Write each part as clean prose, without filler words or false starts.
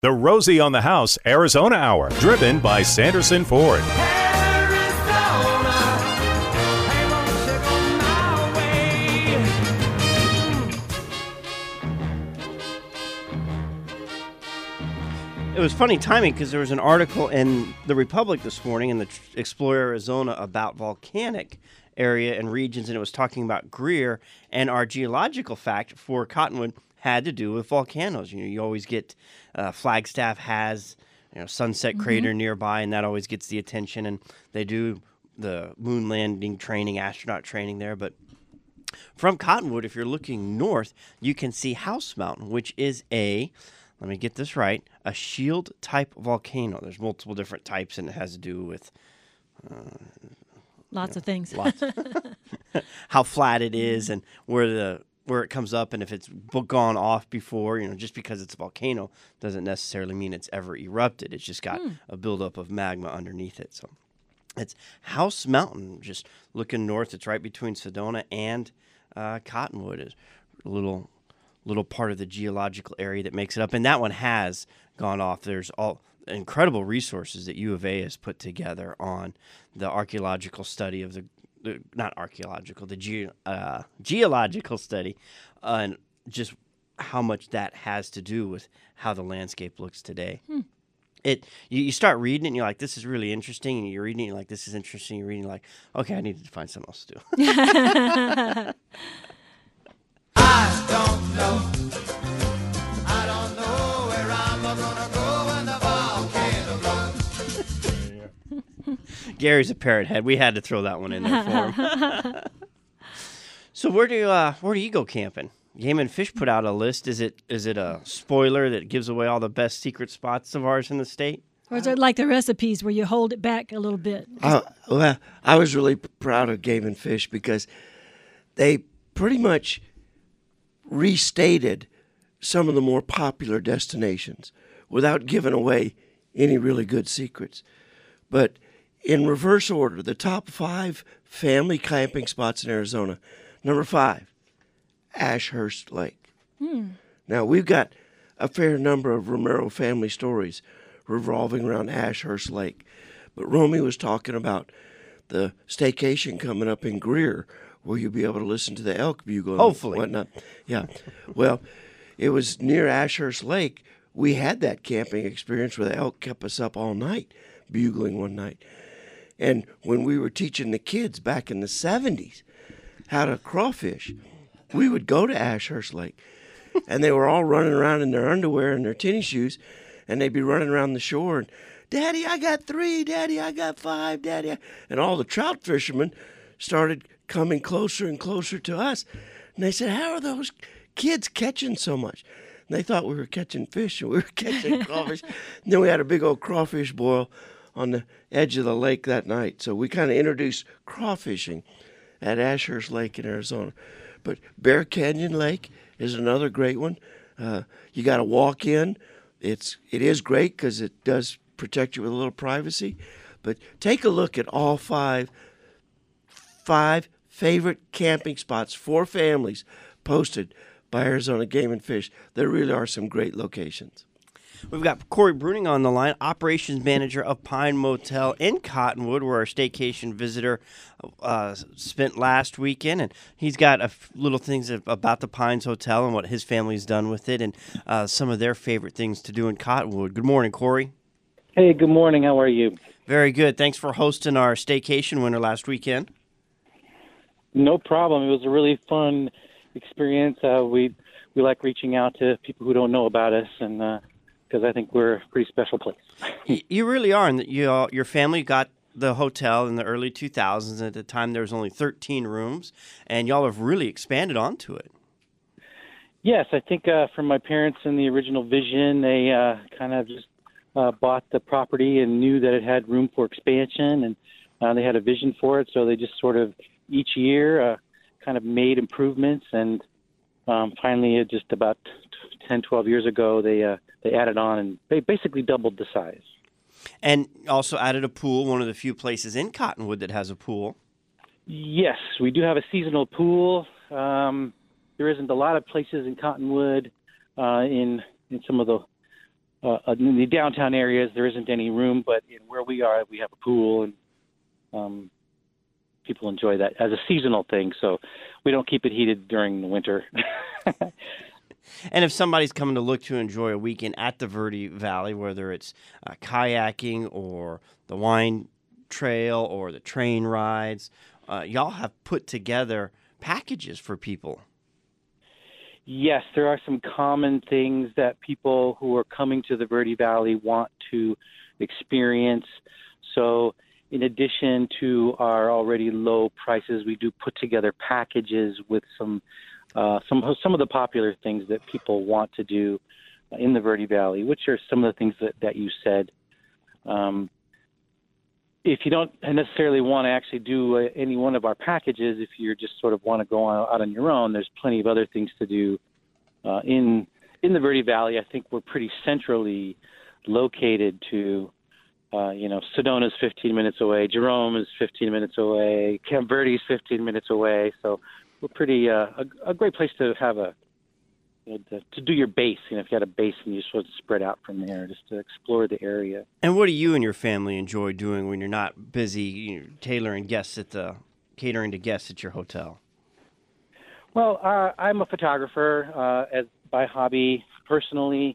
The Rosie on the House Arizona Hour, driven by Sanderson Ford. It was funny timing because there was an article in the Republic this morning in the Explore Arizona about volcanic area and regions, and it was talking about Greer, and our geological fact for Cottonwood had to do with volcanoes. You always get Flagstaff has Sunset Crater nearby, and that always gets the attention, and they do the moon landing training, astronaut training there. But from Cottonwood, if you're looking north, you can see House Mountain, which is let me get this right, a shield-type volcano. There's multiple different types, and it has to do with lots of things. How flat it is and where it comes up, and if it's gone off before. Just because it's a volcano doesn't necessarily mean it's ever erupted. It's just got a buildup of magma underneath it. So it's House Mountain. Just looking north, it's right between Sedona and Cottonwood. Is a little part of the geological area that makes it up, and that one has gone off. There's all incredible resources that U of A has put together on the archaeological study of the geological study, and just how much that has to do with how the landscape looks today. You start reading it and you're like, this is really interesting, and you're reading it and you're like, this is interesting, you're reading like, okay, I need to find something else to do. I don't know where I'm gonna go when the volcano blows. Gary's a parrot head. We had to throw that one in there for him. So where do you go camping? Game and Fish put out a list. Is it a spoiler that gives away all the best secret spots of ours in the state? Or is it like the recipes where you hold it back a little bit? Well, I was really proud of Game and Fish because they pretty much restated some of the more popular destinations without giving away any really good secrets. But in reverse order, the top 5 family camping spots in Arizona. Number 5, Ashurst Lake. Now, we've got a fair number of Romero family stories revolving around Ashurst Lake. But Romy was talking about the staycation coming up in Greer, where you'll be able to listen to the elk bugle Hopefully. and whatnot. Yeah. Well, it was near Ashurst Lake. We had that camping experience where the elk kept us up all night, bugling one night. And when we were teaching the kids back in the 70s how to crawfish, we would go to Ashurst Lake. And they were all running around in their underwear and their tennis shoes, and they'd be running around the shore and, Daddy, I got 3, Daddy, I got 5, Daddy. And all the trout fishermen started coming closer and closer to us. And they said, how are those kids catching so much? And they thought we were catching fish and we were catching crawfish. And then we had a big old crawfish boil on the edge of the lake that night. So we kind of introduced crawfishing at Ashurst Lake in Arizona. But Bear Canyon Lake is another great one. You got to walk in. It is great because it does protect you with a little privacy. But take a look at all five favorite camping spots for families posted by Arizona Game and Fish. There really are some great locations. We've got Corey Bruning on the line, operations manager of Pine Motel in Cottonwood, where our staycation visitor spent last weekend. And he's got little things about the Pines Hotel and what his family's done with it, and some of their favorite things to do in Cottonwood. Good morning, Corey. Hey, good morning. How are you? Very good. Thanks for hosting our staycation winter last weekend. No problem. It was a really fun experience. We like reaching out to people who don't know about us, and because I think we're a pretty special place. You really are, and your family got the hotel in the early 2000s. At the time, there was only 13 rooms, and y'all have really expanded onto it. Yes, I think from my parents in the original vision, they kind of just bought the property and knew that it had room for expansion, and they had a vision for it. So they just sort of each year kind of made improvements, and finally, just about 10, 12 years ago, they added on, and they basically doubled the size. And also added a pool, one of the few places in Cottonwood that has a pool. Yes, we do have a seasonal pool. There isn't a lot of places in Cottonwood in some of the in the downtown areas, there isn't any room, but in where we are, we have a pool, and people enjoy that as a seasonal thing. So we don't keep it heated during the winter. And if somebody's coming to look to enjoy a weekend at the Verde Valley, whether it's kayaking or the wine trail or the train rides, y'all have put together packages for people. Yes, there are some common things that people who are coming to the Verde Valley want to experience. So in addition to our already low prices, we do put together packages with some of the popular things that people want to do in the Verde Valley, which are some of the things that you said. If you don't necessarily want to actually do any one of our packages, if you just sort of want to go out on your own, there's plenty of other things to do in the Verde Valley. I think we're pretty centrally located to, Sedona's 15 minutes away, Jerome is 15 minutes away, Camp Verde's 15 minutes away. So we're pretty a great place to have to do your base. If you had a base and you sort of spread out from there, just to explore the area. And what do you and your family enjoy doing when you're not busy catering to guests at your hotel? Well, I'm a photographer by hobby. Personally,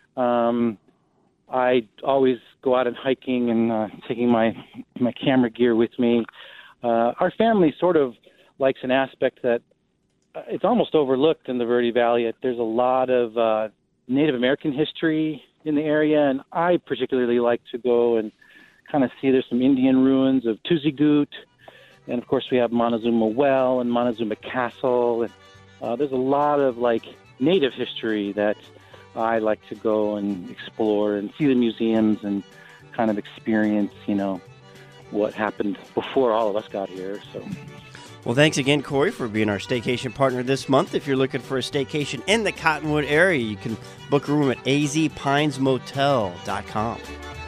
I always go out and hiking and taking my camera gear with me. Our family sort of likes an aspect that it's almost overlooked in the Verde Valley. There's a lot of Native American history in the area, and I particularly like to go and kind of see. There's some Indian ruins of Tuzigoot, and of course we have Montezuma Well and Montezuma Castle. And there's a lot of Native history that I like to go and explore and see the museums and kind of experience, what happened before all of us got here. So. Well, thanks again, Corey, for being our staycation partner this month. If you're looking for a staycation in the Cottonwood area, you can book a room at azpinesmotel.com.